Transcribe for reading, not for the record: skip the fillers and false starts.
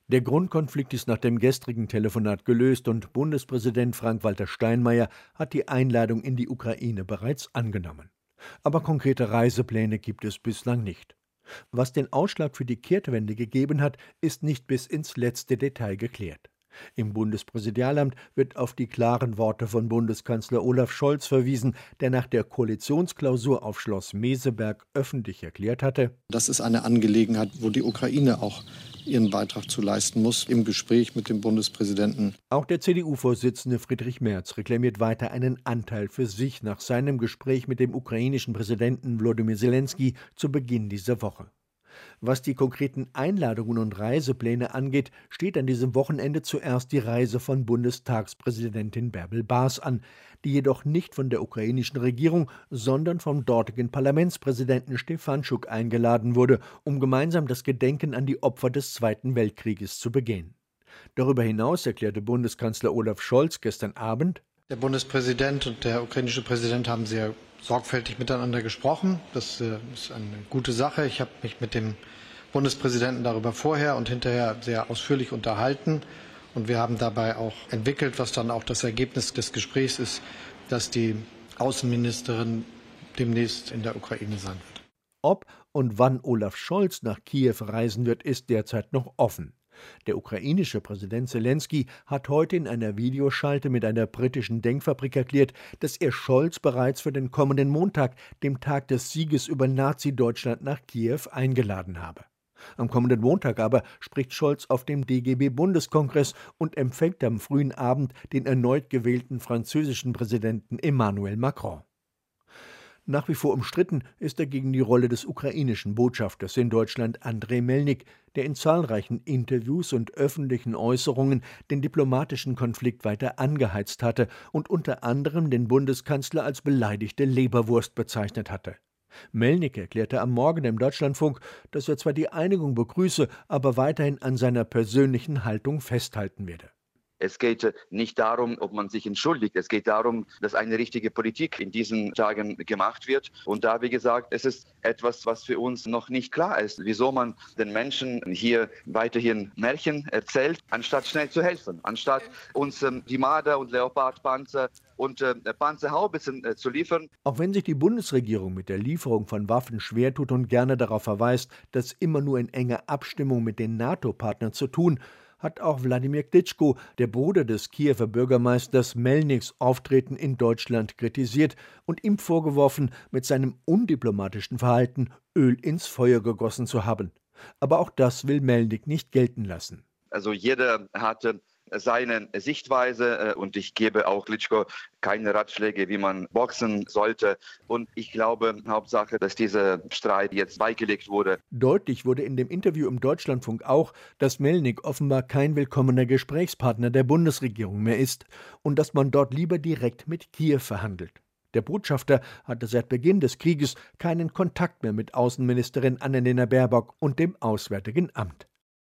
Der Grundkonflikt ist nach dem gestrigen Telefonat gelöst und Bundespräsident Frank-Walter Steinmeier hat die Einladung in die Ukraine bereits angenommen. Aber konkrete Reisepläne gibt es bislang nicht. Was den Ausschlag für die Kehrtwende gegeben hat, ist nicht bis ins letzte Detail geklärt. Im Bundespräsidialamt wird auf die klaren Worte von Bundeskanzler Olaf Scholz verwiesen, der nach der Koalitionsklausur auf Schloss Meseberg öffentlich erklärt hatte: Das ist eine Angelegenheit, wo die Ukraine auch ihren Beitrag zu leisten muss, im Gespräch mit dem Bundespräsidenten. Auch der CDU-Vorsitzende Friedrich Merz reklamiert weiter einen Anteil für sich nach seinem Gespräch mit dem ukrainischen Präsidenten Wladimir Selenskyj zu Beginn dieser Woche. Was die konkreten Einladungen und Reisepläne angeht, steht an diesem Wochenende zuerst die Reise von Bundestagspräsidentin Bärbel Baas an, die jedoch nicht von der ukrainischen Regierung, sondern vom dortigen Parlamentspräsidenten Stefanschuk eingeladen wurde, um gemeinsam das Gedenken an die Opfer des Zweiten Weltkrieges zu begehen. Darüber hinaus erklärte Bundeskanzler Olaf Scholz gestern Abend: Der Bundespräsident und der ukrainische Präsident haben sehr sorgfältig miteinander gesprochen. Das ist eine gute Sache. Ich habe mich mit dem Bundespräsidenten darüber vorher und hinterher sehr ausführlich unterhalten. Und wir haben dabei auch entwickelt, was dann auch das Ergebnis des Gesprächs ist, dass die Außenministerin demnächst in der Ukraine sein wird. Ob und wann Olaf Scholz nach Kiew reisen wird, ist derzeit noch offen. Der ukrainische Präsident Selenskyj hat heute in einer Videoschalte mit einer britischen Denkfabrik erklärt, dass er Scholz bereits für den kommenden Montag, dem Tag des Sieges über Nazi-Deutschland, nach Kiew eingeladen habe. Am kommenden Montag aber spricht Scholz auf dem DGB-Bundeskongress und empfängt am frühen Abend den erneut gewählten französischen Präsidenten Emmanuel Macron. Nach wie vor umstritten ist dagegen die Rolle des ukrainischen Botschafters in Deutschland Andrei Melnik, der in zahlreichen Interviews und öffentlichen Äußerungen den diplomatischen Konflikt weiter angeheizt hatte und unter anderem den Bundeskanzler als beleidigte Leberwurst bezeichnet hatte. Melnik erklärte am Morgen im Deutschlandfunk, dass er zwar die Einigung begrüße, aber weiterhin an seiner persönlichen Haltung festhalten werde. Es geht nicht darum, ob man sich entschuldigt. Es geht darum, dass eine richtige Politik in diesen Tagen gemacht wird. Und da, wie gesagt, es ist etwas, was für uns noch nicht klar ist, wieso man den Menschen hier weiterhin Märchen erzählt, anstatt schnell zu helfen, anstatt uns die Marder- und Leopardpanzer und Panzerhaubitzen zu liefern. Auch wenn sich die Bundesregierung mit der Lieferung von Waffen schwer tut und gerne darauf verweist, das immer nur in enger Abstimmung mit den NATO-Partnern zu tun, hat auch Wladimir Klitschko, der Bruder des Kiewer Bürgermeisters, Melniks Auftreten in Deutschland kritisiert und ihm vorgeworfen, mit seinem undiplomatischen Verhalten Öl ins Feuer gegossen zu haben. Aber auch das will Melnik nicht gelten lassen. Also jeder hatte seine Sichtweise und ich gebe auch Klitschko keine Ratschläge, wie man boxen sollte. Und ich glaube, Hauptsache, dass dieser Streit jetzt beigelegt wurde. Deutlich wurde in dem Interview im Deutschlandfunk auch, dass Melnik offenbar kein willkommener Gesprächspartner der Bundesregierung mehr ist und dass man dort lieber direkt mit Kiew verhandelt. Der Botschafter hatte seit Beginn des Krieges keinen Kontakt mehr mit Außenministerin Annalena Baerbock und dem Auswärtigen Amt.